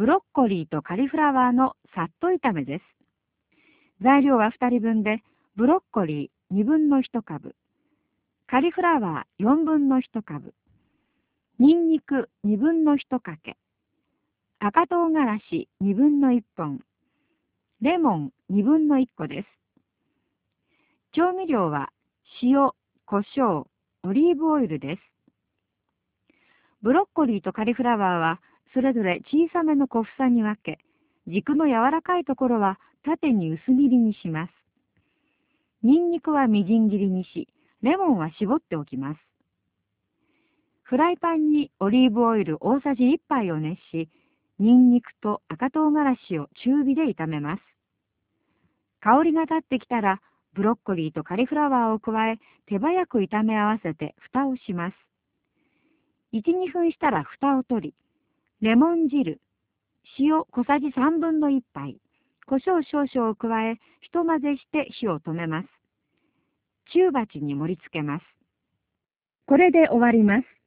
ブロッコリーとカリフラワーのさっと炒めです。材料は2人分で、ブロッコリー1/2の1株、カリフラワー1/4の1株、ニンニク1/2の1かけ、赤唐辛子1/2の1本、レモン1/2の1個です。調味料は塩、胡椒、オリーブオイルです。ブロッコリーとカリフラワーはそれぞれ小さめの小房に分け、軸の柔らかいところは縦に薄切りにします。ニンニクはみじん切りにし、レモンは絞っておきます。フライパンにオリーブオイル大さじ1杯を熱し、ニンニクと赤唐辛子を中火で炒めます。香りが立ってきたら、ブロッコリーとカリフラワーを加え、手早く炒め合わせて蓋をします。1、2分したら蓋を取り、レモン汁、塩小さじ1/3の1杯、胡椒少々を加え、ひと混ぜして火を止めます。中鉢に盛り付けます。これで終わります。